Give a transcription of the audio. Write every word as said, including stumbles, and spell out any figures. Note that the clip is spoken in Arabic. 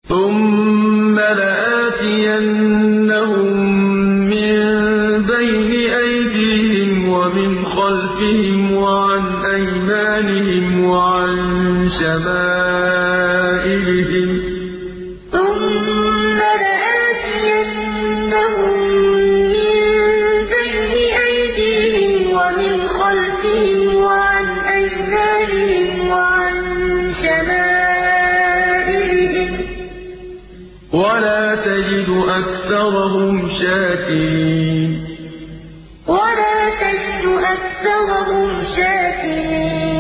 ثُمَّ لَآتِيَنَّهُم مِّن بَيْنِ أَيْدِيهِمْ وَمِنْ خَلْفِهِمْ وَعَنْ أَيْمَانِهِمْ وَعَن شَمَائِلِهِمْ ۖ وَلَا تَجِدُ أَكْثَرَهُمْ شَاكِرِينَ ثُمَّ لَآتِيَنَّهُم مِّن بَيْنِ أَيْدِيهِمْ وَمِنْ خَلْفِهِمْ وَعَنْ أَيْمَانِهِمْ وَعَن شَمَائِلِهِمْ ۖ وَلَا تَجِدُ أَكْثَرَهُمْ شَاكِرِينَ